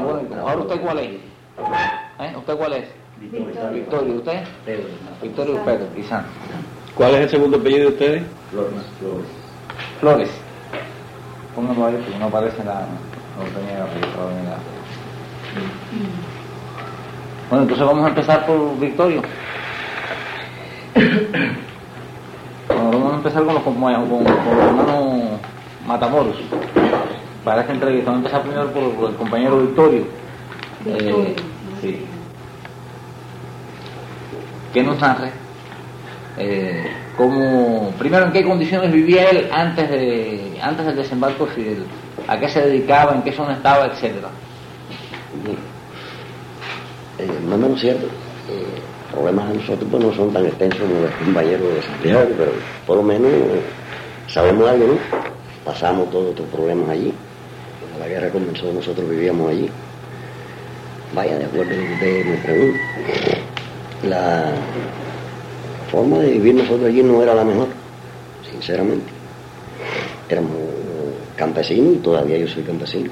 bueno, ahora usted cuál es. ¿Usted cuál es? Victorio. ¿Usted? Pedro. Victorio Pedro y San. ¿Cuál es el segundo apellido de ustedes? Flores. Pónganlo ahí porque no aparece nada. No tenía registrado ni nada. Bueno, entonces vamos a empezar por Victorio. Bueno, vamos a empezar con los hermanos Matamoros. Para esta entrevista vamos a empezar primero por el compañero Victorio. Sí. ¿Qué nos narre? Primero, ¿en qué condiciones vivía él antes del desembarco de Fidel? ¿A qué se dedicaba? ¿En qué zona estaba? Etcétera. Más o menos cierto. Problemas de nosotros pues no son tan extensos como los compañeros de Santiago, pero por lo menos sabemos algo, ¿no? Pasamos todos estos problemas allí. Cuando la guerra comenzó, nosotros vivíamos allí. Vaya, de acuerdo a lo que usted me pregunta, la forma de vivir nosotros allí no era la mejor, sinceramente. Éramos campesinos y todavía yo soy campesino.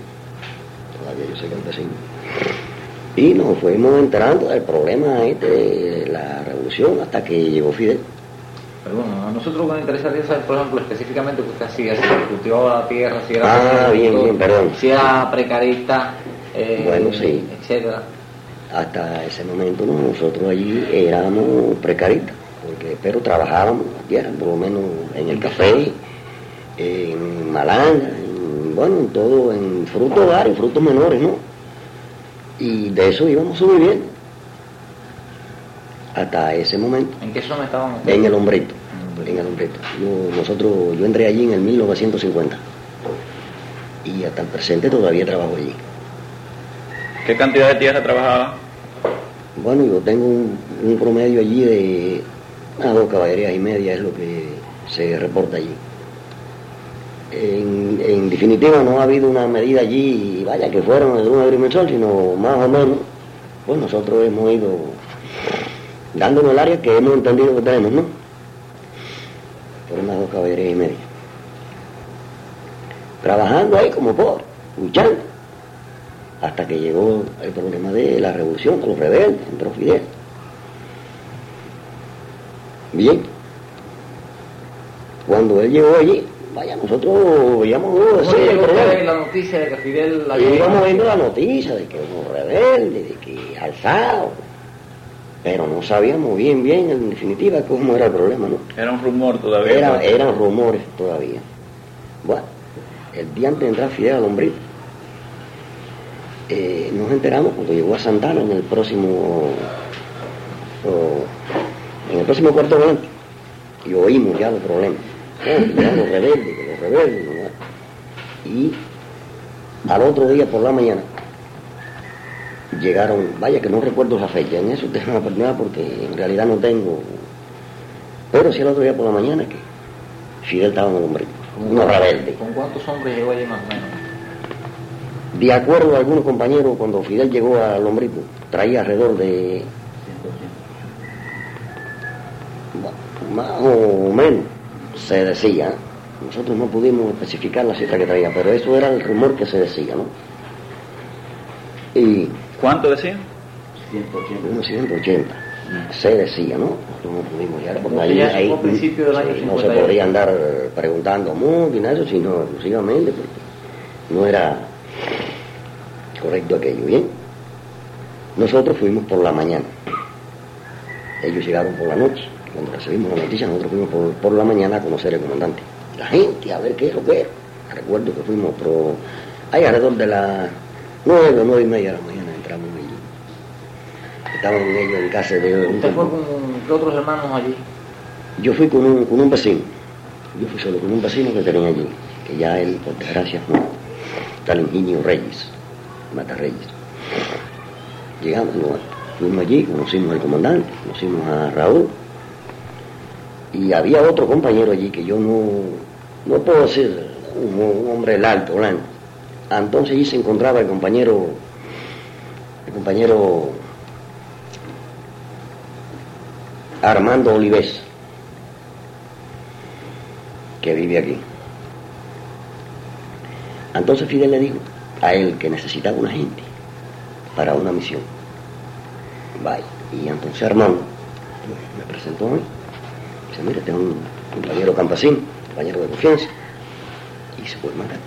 Y nos fuimos enterando del problema de la revolución hasta que llegó Fidel. Pero bueno, a nosotros nos interesaría saber, por ejemplo, específicamente qué hacía, si cultivaba la tierra, si era perdón. Si era precarista, bueno, sí, etcétera. Hasta ese momento nosotros allí éramos precaristas, pero trabajábamos la tierra, por lo menos en el café, en malanga, en todo, en frutos varios, frutos menores, ¿no? Y de eso íbamos sobreviviendo hasta ese momento. ¿En qué zona estábamos? En el Hombrito. Yo entré allí en el 1950 y hasta el presente todavía trabajo allí. ¿Qué cantidad de tierra trabajaba? Bueno, yo tengo un promedio allí de 2 caballerías y media, es lo que se reporta allí. En definitiva no ha habido una medida allí, vaya, que fueron de un agrimensor, sino más o menos, pues nosotros hemos ido dándonos el área que hemos entendido que tenemos, ¿no? Por unas 2 caballerías y media. Trabajando ahí como pobres, luchando, hasta que llegó el problema de la revolución, de los rebeldes, entró Fidel. Bien. Cuando él llegó allí, vaya, nosotros veíamos la noticia de que Fidel íbamos viendo la noticia de que hubo rebeldes, de que alzado, pero no sabíamos bien en definitiva cómo era el problema, ¿no? Era un rumor todavía. Eran rumores todavía. Bueno, el día antes de entrar Fidel al Hombrito, nos enteramos cuando llegó a Santana en el próximo cuarto volante, y oímos ya los problemas. Los rebeldes, ¿no? Y al otro día por la mañana llegaron, vaya que no recuerdo la fecha, en eso tengo una oportunidad porque en realidad no tengo, pero sí al otro día por la mañana que Fidel estaba en el Hombrito, unos rebeldes. ¿Con cuántos hombres llegó allí más o menos? De acuerdo a algunos compañeros, cuando Fidel llegó al Hombrito, traía alrededor de más o menos, se decía, nosotros no pudimos especificar la cifra que traía, pero eso era el rumor que se decía, ¿no? Y ¿cuánto decía? 180. Se decía, ¿no? Nosotros no pudimos llegar, porque ahí principio del año 50, no se podía andar preguntando mucho y nada de eso, sino exclusivamente porque no era correcto aquello. Bien, nosotros fuimos por la mañana, ellos llegaron por la noche. Cuando recibimos la noticia, nosotros fuimos por la mañana a conocer al comandante. La gente, a ver qué es lo que era. Recuerdo que fuimos ahí alrededor de las 9 o 9 y media de la mañana entramos allí. Estaban ellos en casa de ¿Usted fue con qué otros hermanos allí? Yo fui con un vecino. Yo fui solo con un vecino que tenía allí, que ya él, por desgracia, fue tal Ingenio Reyes, Mata Reyes. Llegamos, fuimos allí, conocimos al comandante, conocimos a Raúl. Y había otro compañero allí que yo no puedo decir, un hombre alto, blanco. Entonces allí se encontraba el compañero Armando Olivés, que vive aquí. Entonces Fidel le dijo a él que necesitaba una gente para una misión. Vaya, y entonces Armando pues, me presentó a mí. Dice, mire, tengo un compañero campesino, compañero de confianza, y se puede matar.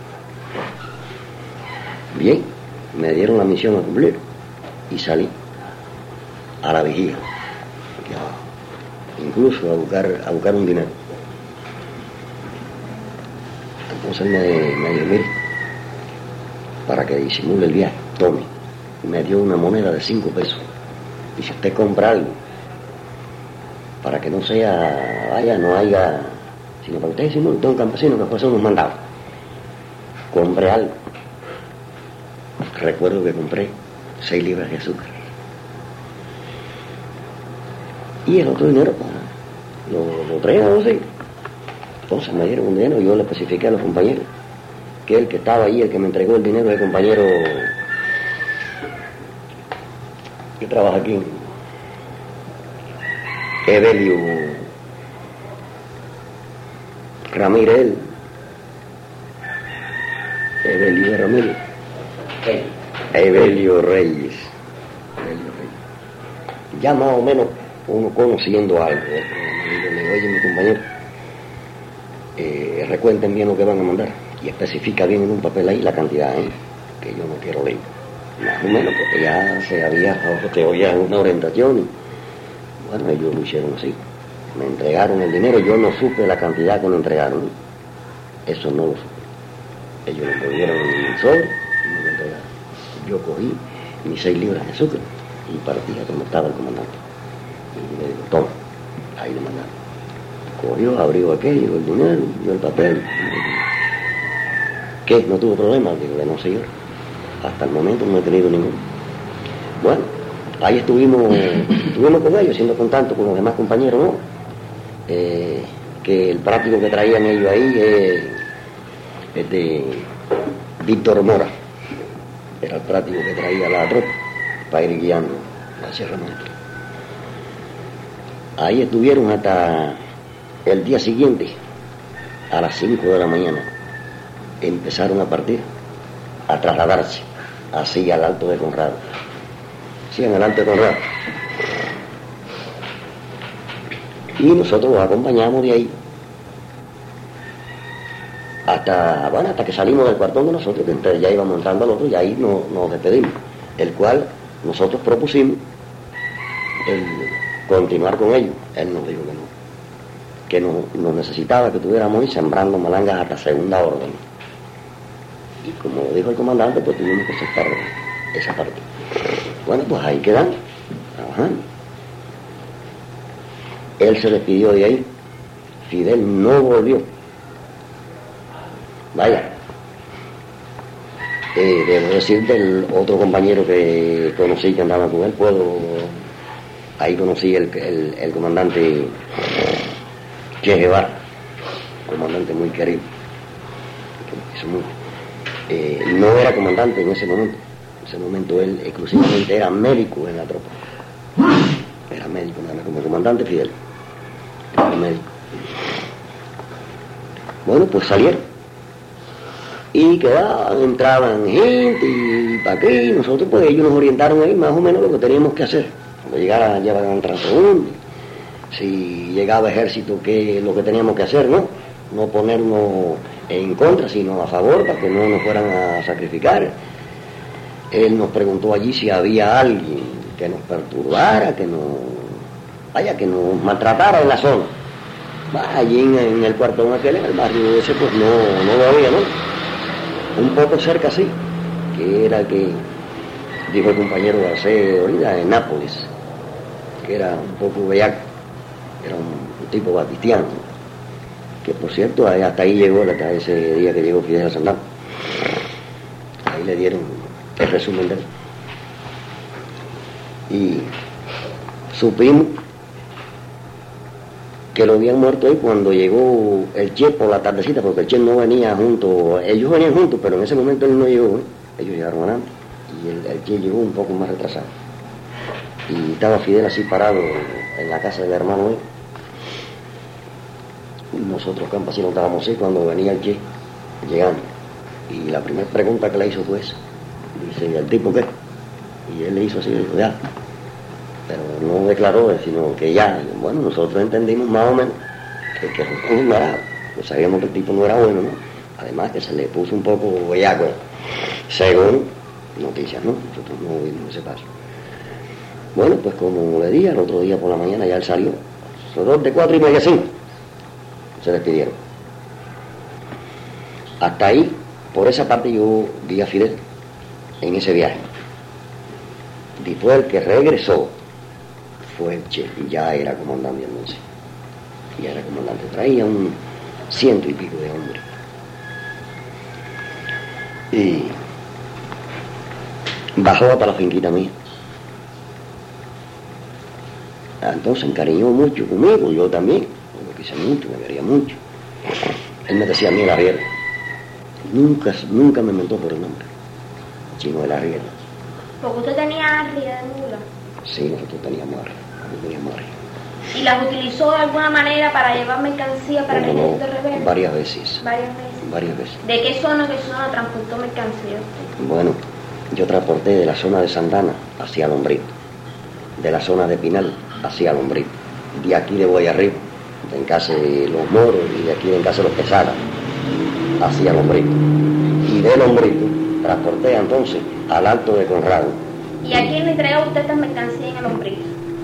Bien, me dieron la misión a cumplir y salí a la vigía, incluso a buscar un dinero. Entonces me dijo, mire, para que disimule el viaje, tome. Me dio una moneda de 5 pesos. Y si usted compra algo, para que no sea, vaya, no haya, sino para que usted disimule, usted es un campesino que fue a hacer unos mandados. Compré algo. Recuerdo que compré 6 libras de azúcar. Y el otro dinero, pues, lo traía, no sé. Entonces me dieron un dinero y yo le especifiqué a los compañeros que el que estaba ahí, el que me entregó el dinero, es el compañero que trabaja aquí, Evelio Ramírez, Evelio Ramírez, Evelio Reyes. Ya más o menos uno conociendo algo, le digo, oye, mi compañero, recuenten bien lo que van a mandar y especifica bien en un papel ahí la cantidad, que yo no quiero leer. Más o menos, porque ya se había una orientación. Y, bueno, ellos lo hicieron así. Me entregaron el dinero, yo no supe la cantidad que me entregaron. Eso no lo supe. Ellos me volvieron el sobre y me lo entregaron. Yo cogí mis 6 libras de azúcar y partí a donde estaba el comandante. Y le digo, toma, ahí le mandaron. Cogió, abrió aquello, el dinero, dio el papel. ¿Qué? ¿No tuvo problema? Digo, no, señor. Hasta el momento no he tenido ninguno. Bueno, ahí estuvimos con ellos, siendo contacto con los demás compañeros, ¿no? Que el práctico que traían ellos ahí es de Víctor Mora. Era el práctico que traía la tropa para ir guiando la Sierra Maestra. Ahí estuvieron hasta el día siguiente, a las 5 de la mañana. Empezaron a partir, a trasladarse así al Alto de Conrado. Sí, en el Alto de Conrado. Y nosotros los acompañamos de ahí hasta que salimos del cuartón de nosotros, que entonces ya íbamos entrando al otro y ahí nos despedimos, el cual nosotros propusimos el continuar con ellos. Él nos dijo que nos necesitaba que tuviéramos ahí sembrando malangas hasta segunda orden. Y como dijo el comandante, pues tuvimos que aceptar esa parte. Bueno, pues ahí quedan, trabajando. Él se despidió de ahí. Fidel no volvió. Vaya. Debo decir del otro compañero que conocí que andaba con él, ahí conocí el comandante Che Guevara, comandante muy querido. No era comandante en ese momento. En ese momento él exclusivamente era médico en la tropa. Era médico, nada más como comandante Fidel. Era médico. Bueno, pues salieron. Y quedaban, entraban gente y para aquí. Nosotros, pues ellos nos orientaron ahí más o menos lo que teníamos que hacer. Cuando llegara, llevaban transeúnte. Si llegaba ejército, qué es lo que teníamos que hacer, ¿no? No ponernos en contra, sino a favor, para que no nos fueran a sacrificar. Él nos preguntó allí si había alguien que nos perturbara, que nos maltratara en la zona. Allí en el cuartón aquel, en el barrio ese, pues no lo había, ¿no? Un poco cerca, sí, que era que dijo el compañero Garcés ahorita, en Nápoles, que era un poco bellaco, era un tipo batistiano, que por cierto hasta ahí llegó, hasta ese día que llegó Fidel Sandán. Ahí le dieron el resumen de él. Y supimos que lo habían muerto ahí cuando llegó el Che por la tardecita, porque el Che no venía junto, ellos venían juntos, pero en ese momento él no llegó, ellos llegaron antes, y el Che llegó un poco más retrasado. Y estaba Fidel así parado en la casa del hermano él. Nosotros campesinos estábamos así cuando venía el Che llegando. Y la primera pregunta que le hizo fue esa. Dice, ¿el tipo qué? Y él le hizo así, dijo, ya. Pero no declaró, sino que ya, bueno, nosotros entendimos más o menos que Jesús no era, pues sabíamos que el tipo no era bueno, ¿no? Además que se le puso un poco bellaco, según noticias, ¿no? Nosotros no vimos ese paso. Bueno, pues como le dije, el otro día por la mañana ya él salió, alrededor de 4:30, 5, se despidieron. Hasta ahí, por esa parte yo vi a Fidel en ese viaje. Después el que regresó fue el Che, y ya era comandante entonces. Ya era comandante, traía un 100 y pico de hombres. Y bajó hasta la finquita mía. Entonces encariñó mucho conmigo, yo también, lo quise mucho, me quería mucho. Él me decía a mí el arriero. Nunca me mentó por el nombre. Chino el arriero. Porque usted tenía arriba de mula. Sí, nosotros teníamos arriba. ¿Y las utilizó de alguna manera para llevar mercancía para el ejército rebelde? Varias veces. Varias veces. ¿De qué zona transportó mercancía usted? Bueno, yo transporté de la zona de Santana hacia Lombrito, de la zona de Pinal hacia Lombrito, de aquí de Boyarriba, en casa de los Moros, y de aquí en casa de los Quesada, hacia Lombrito. Y de Lombrito transporté entonces al Alto de Conrado. ¿Y a quién le entregó usted estas mercancías en el Lombrito?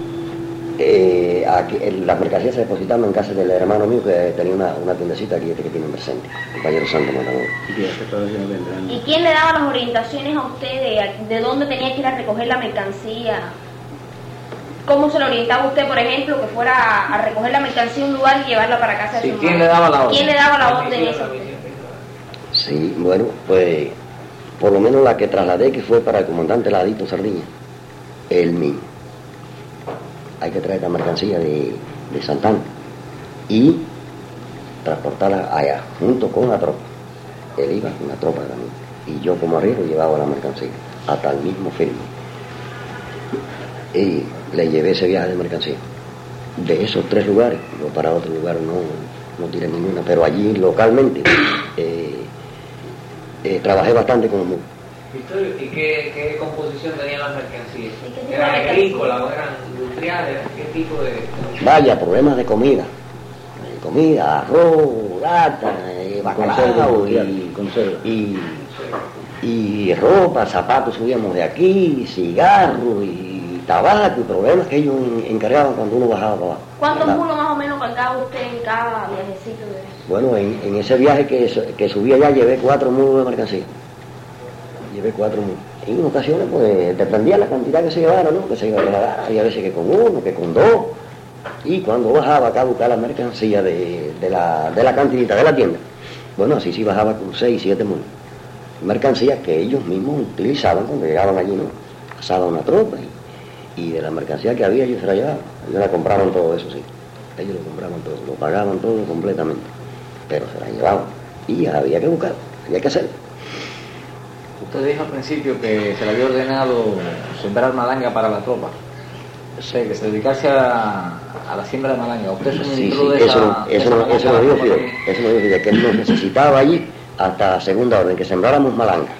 Las mercancías se depositaban en casa del hermano mío que tenía una tiendecita aquí que tiene en Mercente, el compañero Santo Montamor. ¿Y quién le daba las orientaciones a usted de dónde tenía que ir a recoger la mercancía? ¿Cómo se le orientaba a usted, por ejemplo, que fuera a recoger la mercancía en un lugar y llevarla para casa de su madre? ¿Quién le daba la orden? ¿Quién le daba la orden esa? Sí, bueno, pues por lo menos la que trasladé, que fue para el comandante Ladito Sardiña, él mismo. Hay que traer la mercancía de Santana y transportarla allá, junto con la tropa. Él iba con la tropa también. Y yo como arriero llevaba la mercancía, hasta el mismo firme. Y le llevé ese viaje de mercancía. De esos 3 lugares, yo para otro lugar no tiré ninguna, pero allí localmente trabajé bastante con el mundo. Victorio, ¿y qué composición tenían las mercancías? ¿Eran agrícolas o eran industriales? ¿Qué tipo de...? Vaya, problemas de comida. Arroz, lata, bacalao y ropa, zapatos subíamos de aquí, cigarros y tabaco y problemas que ellos encargaban cuando uno bajaba para abajo. ¿Cuántos mulos más o menos cargaba usted en cada viajecito de eso? Bueno, en ese viaje que subí allá llevé 4 mulos de mercancía. Llevé 4 mulos. En ocasiones, pues, dependía la cantidad que se llevara, ¿no? Que se iba a llevar. Había veces que con 1, que con 2. Y cuando bajaba acá a buscar la mercancía de la cantinita, de la tienda, bueno, así sí bajaba con 6, 7 mulos. Mercancías que ellos mismos utilizaban cuando llegaban allí, ¿no? Pasaba una tropa y de la mercancía que había ellos se la llevaban. Ellos la compraban todo eso, sí. Ellos lo compraban todo, lo pagaban todo completamente. Pero se la llevaban. Y había que buscar, había que hacerlo. Usted dijo al principio que se le había ordenado sembrar malanga para la tropa. O sea, que se dedicase a la siembra de malanga. ¿Usted suministró de esa eso lo dijo Fidel. Eso lo dijo Fidel, que él nos necesitaba allí hasta segunda orden, que sembráramos malanga.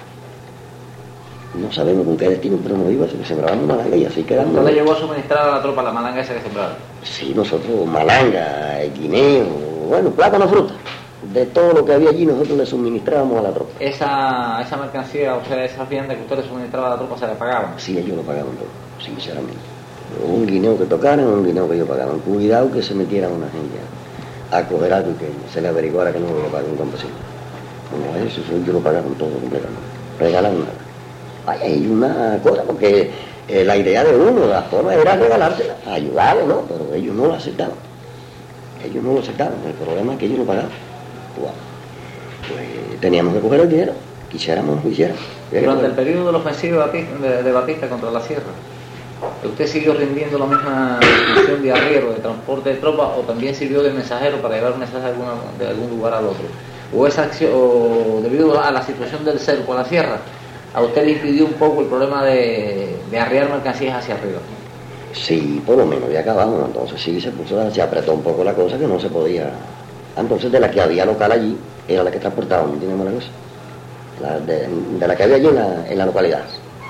No sabemos con qué destino, pero nos iba a que sembrábamos malanga y así quedamos. ¿Usted le llevó a suministrar a la tropa la malanga esa que sembraba? Sí, nosotros malanga, guineo, bueno, plátano, fruta. De todo lo que había allí nosotros le suministrábamos a la tropa. Esa mercancía, o sea, esas viandas que usted le suministraba a la tropa, ¿se le pagaban? Sí, ellos lo pagaban todo, sinceramente. Un guineo que tocaran, un guineo que ellos pagaban. Cuidado que se metiera una gente a coger algo y que se le averiguara que no lo pagaba un campesino. Bueno, eso ellos lo pagaban todo completamente. Regalaban nada. Hay una cosa, porque la idea de uno, la forma era regalársela, ayudarlo, ¿no? Pero ellos no lo aceptaban. Ellos no lo aceptaban. El problema es que ellos lo pagaban. Wow. Pues teníamos que coger el dinero, quisiéramos o no quisiéramos. Durante el periodo de la ofensiva de Batista contra la sierra, ¿usted siguió rindiendo la misma función de arriero, de transporte de tropas, o también sirvió de mensajero para llevar un mensaje de algún lugar al otro? ¿O esa acción, o debido a la situación del cerco a la sierra, a usted le impidió un poco el problema de arriar mercancías hacia arriba? Sí, por lo menos ya acabamos, entonces sí se apretó un poco la cosa que no se podía. Entonces de la que había local allí, era la que transportaba, ¿no tiene mala cosa? De la que había allí en la localidad.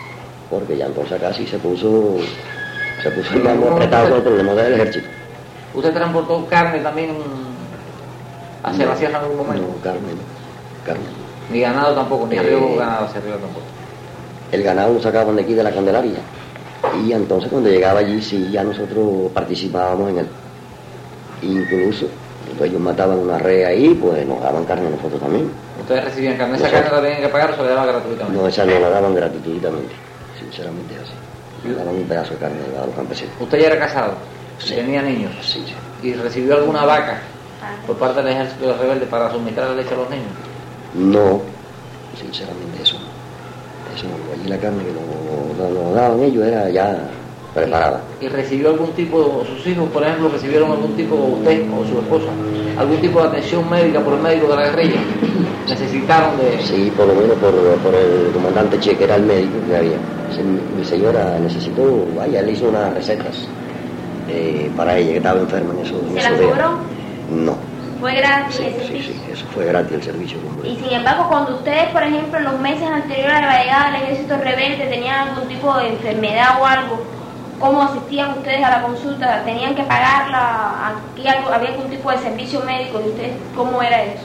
porque ya entonces acá sí se puso más apretado con el problema del ejército. ¿Usted transportó carne también hacia la sierra en algún momento? No, carne. Ni ganado tampoco, ni arriba ganado hacia arriba tampoco. El ganado lo sacaban de aquí de la Candelaria. Y entonces cuando llegaba allí sí ya nosotros participábamos en él. Incluso cuando ellos mataban una red ahí, pues nos daban carne a nosotros también. ¿Ustedes recibían carne? ¿Esa carne la tenían que pagar o se la daban gratuitamente? No, esa no la daban gratuitamente, sinceramente es así. Le daban un pedazo de carne a los campesinos. ¿Usted ya era casado? Sí. ¿Tenía niños? Sí. ¿Y recibió alguna vaca por parte del ejército de los rebeldes para suministrar la leche a los niños? No, sinceramente eso no. Allí la carne que nos daban ellos era ya preparada. ¿Y recibió algún tipo, sus hijos por ejemplo, recibieron algún tipo, usted o su esposa, algún tipo de atención médica por el médico de la guerrilla? ¿Necesitaron de...? Sí, por lo menos por el comandante Che, que era el médico que había. Mi señora necesitó, vaya, le hizo unas recetas para ella, que estaba enferma en eso. ¿Se las cobró? No. ¿Fue gratis Sí, el servicio? sí, eso fue gratis el servicio completo. Y sin embargo, cuando ustedes, por ejemplo, en los meses anteriores a la llegada del ejército rebelde tenían algún tipo de enfermedad o algo, ¿cómo asistían ustedes a la consulta? ¿Tenían que pagarla? ¿Aquí había algún tipo de servicio médico? ¿Y ustedes cómo era eso?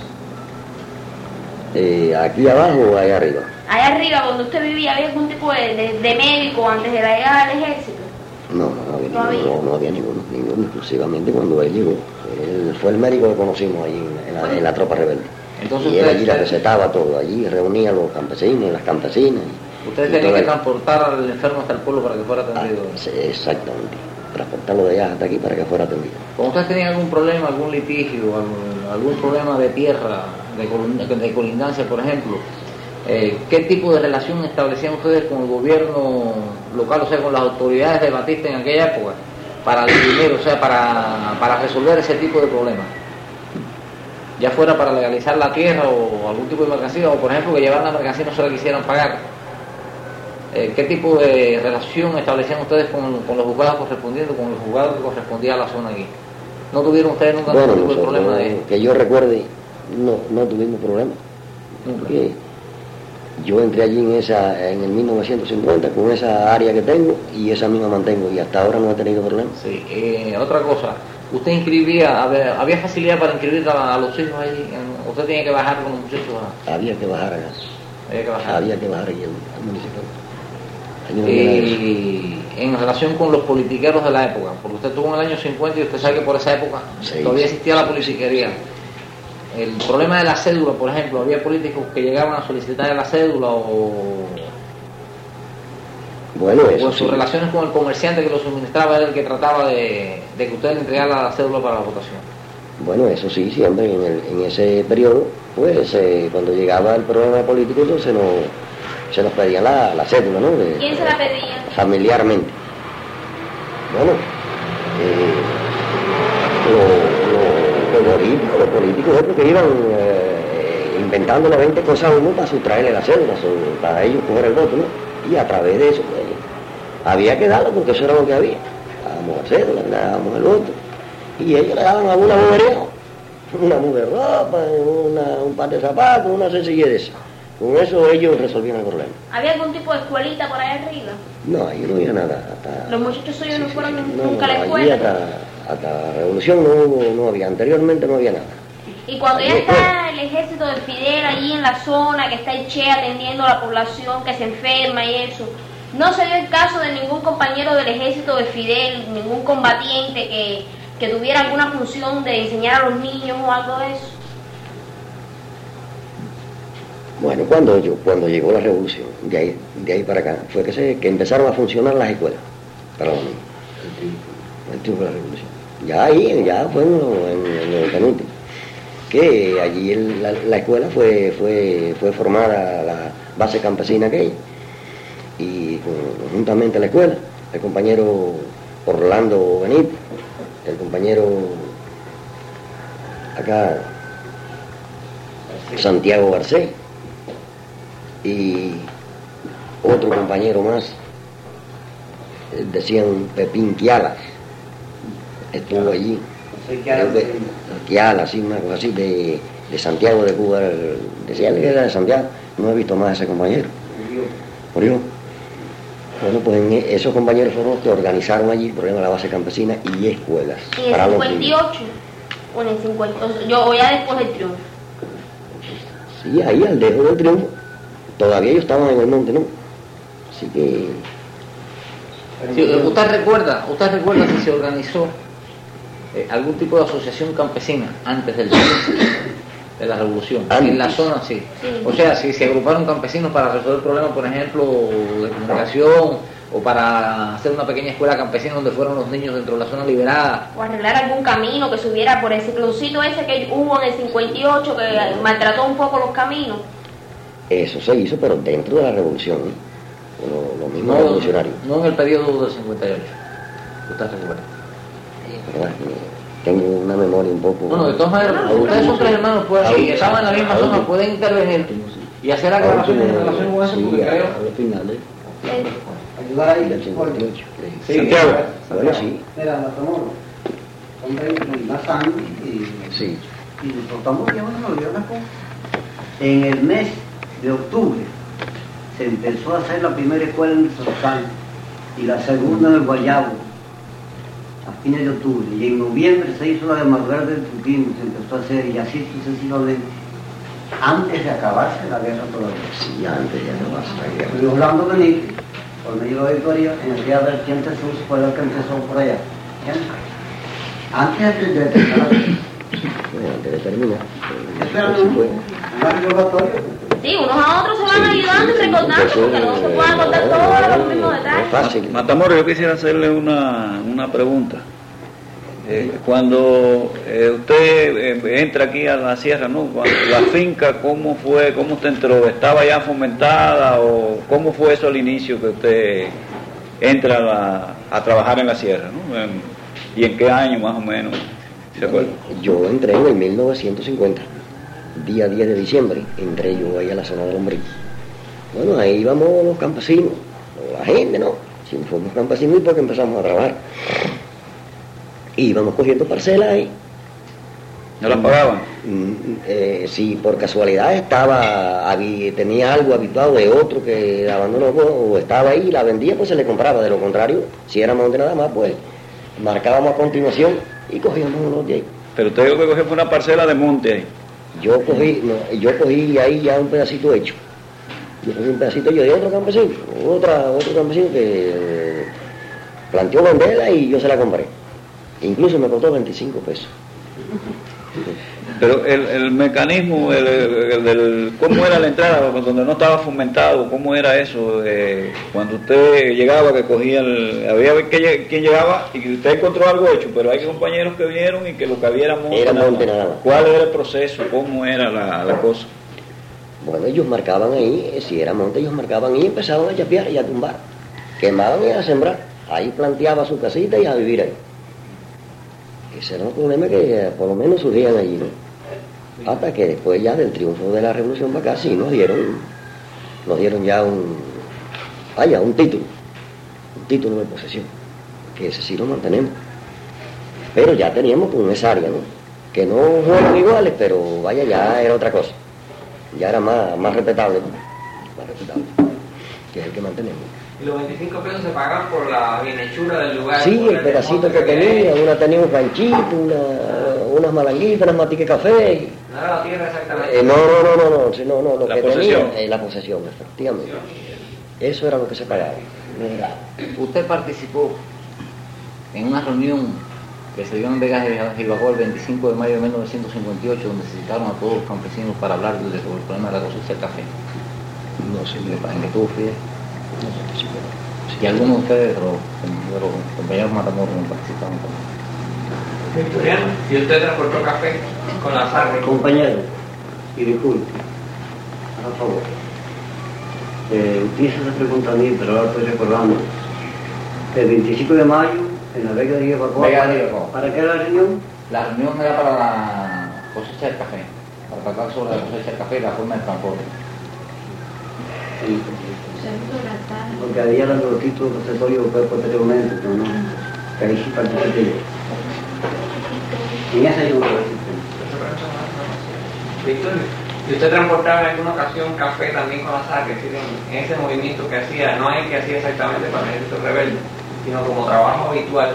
¿Aquí abajo o allá arriba? Allá arriba, donde usted vivía, ¿había algún tipo de médico antes de la llegada del ejército? No había ninguno, exclusivamente cuando él llegó. Él fue el médico que conocimos ahí en la tropa rebelde. Entonces y él allí le recetaba todo, allí reunía a los campesinos, las campesinas. ¿Ustedes tenían que transportar al enfermo hasta el pueblo para que fuera atendido? Sí, exactamente, transportarlo de allá hasta aquí para que fuera atendido. ¿Cuando ustedes tenían algún problema, algún litigio, algún problema de tierra, de colindancia, por ejemplo, qué tipo de relación establecían ustedes con el gobierno local, o sea, con las autoridades de Batista en aquella época, para dirimir, o sea, para resolver ese tipo de problemas? Ya fuera para legalizar la tierra o algún tipo de mercancía, o por ejemplo que llevar la mercancía y no se la quisieran pagar. ¿Qué tipo de relación establecían ustedes con los juzgados correspondientes, con el juzgado que correspondía a la zona aquí? ¿No tuvieron ustedes nunca ningún tipo de problema de...? Que yo recuerde, no tuvimos problema. Porque yo entré allí en el 1950 con esa área que tengo y esa misma mantengo y hasta ahora no he tenido problema. Sí, otra cosa, ¿usted inscribía, había facilidad para inscribir a los hijos allí? ¿Usted tenía que bajar con los muchachos? Había que bajar acá. Había que bajar allí al municipio. Y en relación con los politiqueros de la época, porque usted estuvo en el año 50 y usted sabe que por esa época todavía existía la politiquería. El problema de la cédula, por ejemplo, había políticos que llegaban a solicitar la cédula o en sus relaciones con el comerciante que lo suministraba, era el que trataba de que usted le entregara la cédula para la votación. Bueno, eso sí, siempre en ese periodo, pues cuando llegaba el problema político, entonces se nos pedía la cédula, ¿no? ¿Quién se la pedía? Familiarmente. Bueno, los políticos porque iban inventándole 20 cosas a uno para sustraerle la cédula, para ellos coger el voto, ¿no? Y a través de eso, pues, había que darlo porque eso era lo que había. Dábamos la cédula, le dábamos el voto. Y ellos le daban a una bobería, una mujer ropa, un par de zapatos, una sencillez de esa. Con eso ellos resolvían el problema. ¿Había algún tipo de escuelita por allá arriba? No, ahí no había nada. ¿Los muchachos suyos no fueron nunca a la escuela? Allí hasta la revolución no había, anteriormente no había nada. Y cuando ya está el ejército de Fidel allí en la zona, que está el Che atendiendo a la población que se enferma y eso, ¿no se dio el caso de ningún compañero del ejército de Fidel, ningún combatiente que tuviera alguna función de enseñar a los niños o algo de eso? Bueno, cuando llegó la revolución, de ahí para acá, fue que empezaron a funcionar las escuelas para los niños. El triunfo de la revolución. Ya fue en el penúltimo. Que allí la escuela fue formada la base campesina aquella. Y conjuntamente la escuela, el compañero Orlando Benítez, el compañero acá Santiago Garcés, y otro compañero más, decían Pepín Quialas, estuvo allí. Quialas, sí, una cosa así, de Santiago de Cuba, decían que era de Santiago. No he visto más a ese compañero. Murió. Bueno, pues esos compañeros fueron los que organizaron allí el problema de la base campesina y escuelas. ¿En el 58? ¿O en el 50? O ya después del triunfo. Sí, ahí al dejo del triunfo. Todavía ellos estaban en el monte, ¿no? Así que... Sí, ¿usted recuerda si se organizó algún tipo de asociación campesina antes del triunfo de la revolución? Antes. En la zona, sí. O sea, si se agruparon campesinos para resolver problemas, por ejemplo, de comunicación, o para hacer una pequeña escuela campesina donde fueron los niños dentro de la zona liberada. O arreglar algún camino que subiera por el cicloncito ese que hubo en el 58, que maltrató un poco los caminos. Eso se hizo, pero dentro de la revolución, ¿eh? Lo mismo revolucionario. No en el periodo del 58. ¿Usted recuerda? ¿Verdad? Tengo una memoria un poco... Bueno, de todas maneras, ustedes son tres hermanos, pues, y estaban en la misma zona, pueden intervenir y hacer aclaraciones en relación con eso, porque creo... al final, ayudar ahí del 58. Sí, Santiago. Bueno, sí. Mira, Matamoros, son 20 más años Sí. y nos portamos bien, bueno, yo una cosa. En el mes de octubre se empezó a hacer la primera escuela en el Sorsal y la segunda en el Guayabo a fines de octubre, y en noviembre se hizo la de Margar del Trujillo, se empezó a hacer, y así sucesivamente, antes de acabarse la guerra todavía. Sí, antes de acabarse la guerra. Luis Orlando Benítez, por medio de Victoria, en el día del Tiente Sur, fue el que empezó por allá. Antes de terminar. Bueno, antes de terminar. Espérame, Pues, fue. un recordatorio. Sí, unos a otros se van ayudando y recordando, porque no se pueden contar todos los mismos No es detalles. fácil. Matamoros, yo quisiera hacerle una pregunta. Cuando usted entra aquí a la sierra, ¿no? La finca, ¿cómo fue? ¿Cómo usted entró? ¿Estaba ya fomentada o cómo fue eso al inicio que usted entra a trabajar en la sierra, ¿no? ¿Y en qué año más o menos? ¿Se acuerda? Yo entré en el 1950, día 10 de diciembre, entré yo ahí a la zona de Lombriz. Bueno, ahí íbamos los campesinos, la gente, ¿no? Si fuimos campesinos y porque empezamos a trabajar. Y íbamos cogiendo parcelas ahí. ¿No las pagaban? Si por casualidad tenía algo habituado de otro que abandonó o estaba ahí y la vendía, pues se le compraba. De lo contrario, si era monte nada más, pues marcábamos a continuación y cogíamos unos de ahí. Pero usted lo que cogió fue una parcela de monte ahí. Yo cogí ahí ya un pedacito hecho. Yo cogí un pedacito yo de otro campesino que planteó venderla y yo se la compré. Incluso me costó 25 pesos. Pero el mecanismo, ¿cómo era la entrada? Donde no estaba fomentado, ¿cómo era eso? Cuando usted llegaba, que cogía había quien llegaba y que usted encontró algo hecho, pero hay compañeros que vinieron y que lo que había era monte. Era monte nada más. ¿Cuál era el proceso? ¿Cómo era la cosa? Bueno, ellos marcaban ahí, si era monte, ellos marcaban ahí y empezaban a chapear y a tumbar. Quemaban y a sembrar. Ahí planteaba su casita y a vivir ahí. Ese era un problema que por lo menos surgían allí, ¿no? Hasta que después ya del triunfo de la revolución para acá sí nos dieron ya un título de posesión, que ese sí lo mantenemos. Pero ya teníamos con esa área, ¿no? Que no fueron iguales, pero vaya, ya era otra cosa. Ya era más respetable, ¿no? Más respetable, que es el que mantenemos. ¿Y los 25 pesos se pagan por la bienhechura del lugar? Sí, el pedacito que tenía, una tenía un ranchito, unas malanguitas, unas maticas de café. ¿No era la tierra exactamente? No, lo La que posesión. tenía, la posesión, efectivamente. Eso era lo que se pagaba. Usted participó en una reunión que se dio en Vegas de Jibacoa el 25 de mayo de 1958, donde se citaron a todos los campesinos para hablar sobre el problema de la cosecha del café. No sé, ¿En que tú fui? Y algunos de ustedes, de los compañeros Matamoros, no participaron también. Victoriano, ¿y usted transportó café con las armas? Compañero, y disculpe, por favor. Usted hizo esa pregunta a mí, pero ahora estoy recordando. El 25 de mayo, en la Vega de Jibacoa. Vega de Jibacoa. ¿Para qué la reunión? La reunión era para la cosecha del café, para tratar sobre la cosecha del café y la forma de transporte. Sí. Porque había los títulos procesorios posteriormente, pero no. Que ahí sí participé yo. En esa yo no participé. Victoria, ¿Y usted transportaba en alguna ocasión café también con las arcas? Es decir, en ese movimiento que hacía, no es que hacía exactamente para el ejército rebelde, sino como trabajo habitual.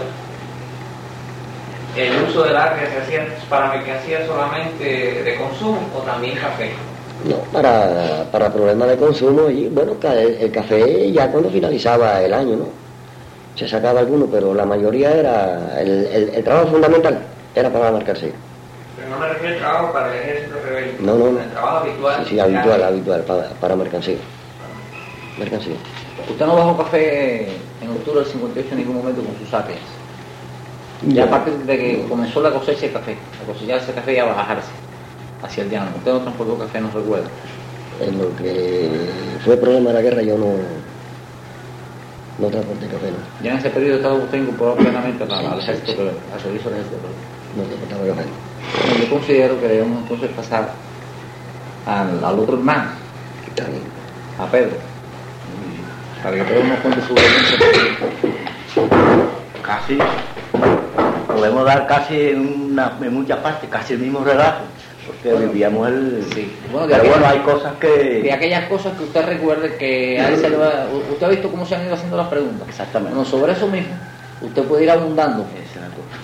¿El uso del arca se hacía para mercancía solamente de consumo o también café? No, para problemas de consumo, y bueno, el café ya cuando finalizaba el año, ¿no? Se sacaba alguno, pero la mayoría era, el trabajo fundamental era para la mercancía. Pero no me refiero al trabajo para el ejército rebelde. No. El trabajo habitual. Sí, habitual, para mercancía. Mercancía. ¿Usted no bajó café en octubre del 58 en ningún momento con sus acres? Ya a partir de que comenzó la cosecha de café, a cosecharse café y a bajarse hacia el llano. ¿Usted no transportó café, no recuerda? En lo que fue el problema de la guerra yo no transporté café, ¿no? Ya en ese periodo estaba usted incorporado plenamente al ejército, al servicio del ejército. No transportaba café. Bueno, yo considero que debemos entonces pasar al otro hermano, a Pedro, para que Pedro nos cuente su experiencia. Casi, podemos dar casi en muchas partes, casi el mismo relato, porque vivíamos el... Sí. Pero bueno, hay cosas que... De aquellas cosas que usted recuerde que a él se le va... Usted ha visto cómo se han ido haciendo las preguntas. Exactamente. Bueno, sobre eso mismo, usted puede ir abundando. Esa es la cosa.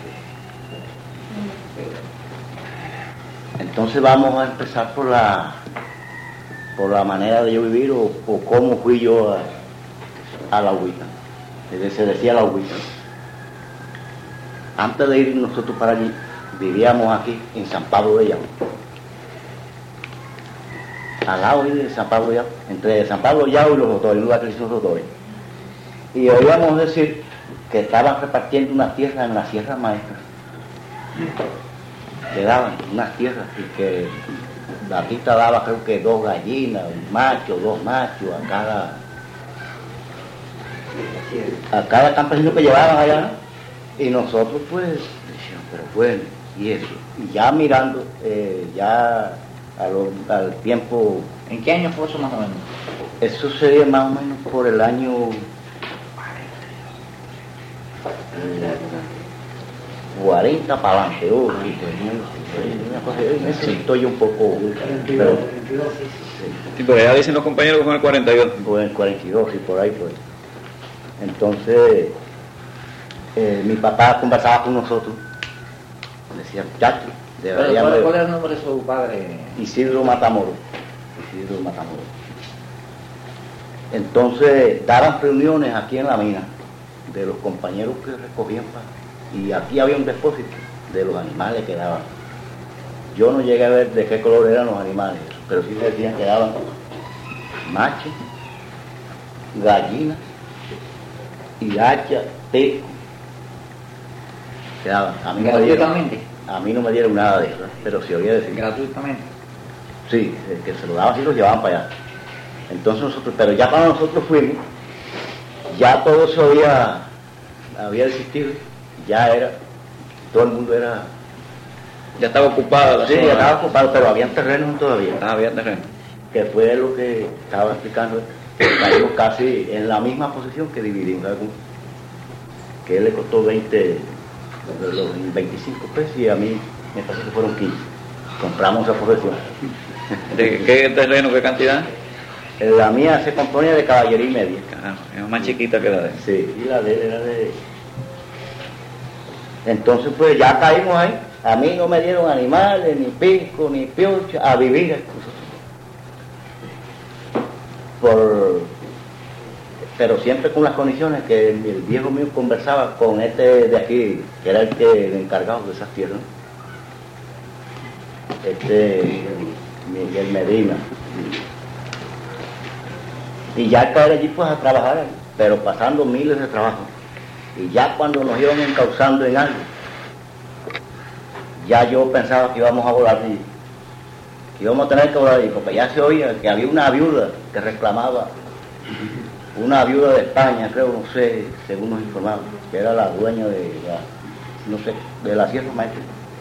Entonces vamos a empezar por la manera de yo vivir o cómo fui yo a la Agüita. Se decía la Agüita. Antes de ir nosotros para allí, vivíamos aquí en San Pablo de Yao. Al lado de San Pablo de Yao, entre San Pablo de Yao y los Rotores, un lugar que hizo los Rotores. Y oíamos decir que estaban repartiendo unas tierras en la Sierra Maestra. Le daban unas tierras y que la tita daba creo que 2 gallinas, un macho, 2 machos a cada campesino que llevaban allá, ¿no? Y nosotros pues decíamos, pero bueno, y eso, y ya mirando, ya al tiempo... ¿En qué año fue eso más o menos? Eso sería más o menos por el año 40 para adelante, necesito yo un poco, pero, Sí, pero ya dicen los compañeros que con el 42. Con el 42 y por ahí pues. Entonces, mi papá conversaba con nosotros, decía, muchachos, ¿Cuál era el nombre de su padre? Isidro Matamoros. Entonces, daban reuniones aquí en la mina de los compañeros que recogían y aquí había un depósito de los animales que daban. Yo no llegué a ver de qué color eran los animales, pero sí decían que daban machos, gallinas y hacha, teco. Que daban. A mí no me dieron nada de eso, pero sí oía decir. Gratuitamente. Sí, el que se lo daban sí lo llevaban para allá. Entonces nosotros, pero ya cuando nosotros fuimos, ya todo eso había existido, ya era, todo el mundo era... Ya estaba ocupada la Sí, zona. ya estaba ocupado, pero habían terrenos todavía. Había terreno. Que fue lo que estaba explicando, que caímos casi en la misma posición que dividimos, ¿sabes? Que él le costó 25 pesos y a mí me parece que fueron 15. Compramos esa posesión. ¿De qué terreno, qué cantidad? La mía se componía de caballería y media. Caramba, es más chiquita que la de él. Sí, y la de él era de... Entonces pues ya caímos ahí. A mí no me dieron animales, ni pico, ni piocha, a vivir pero siempre con las condiciones que el viejo mío conversaba con este de aquí, que era el encargado de esas tierras, Miguel Medina. Y ya caer allí pues a trabajar, pero pasando miles de trabajos. Y ya cuando nos iban encauzando en algo, ya yo pensaba que íbamos a volar allí, que íbamos a tener que volar allí, porque ya se oía que había una viuda que reclamaba, una viuda de España, creo, no sé, según nos informaron, que era la dueña de la Sierra Maestra.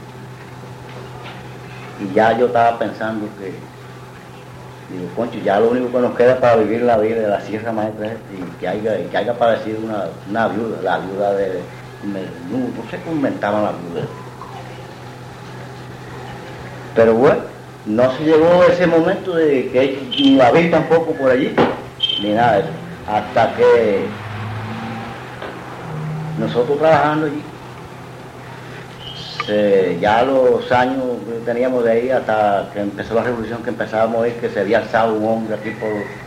Y ya yo estaba pensando que, digo, concho, ya lo único que nos queda para vivir la vida de la Sierra Maestra es que haya aparecido una viuda, la viuda de, no sé cómo inventaban la viuda. Pero bueno, no se llegó ese momento de que la vi tampoco por allí, ni nada de eso, hasta que nosotros trabajando allí, ya los años que teníamos de ahí hasta que empezó la revolución, que empezábamos a ver que se había alzado un hombre aquí por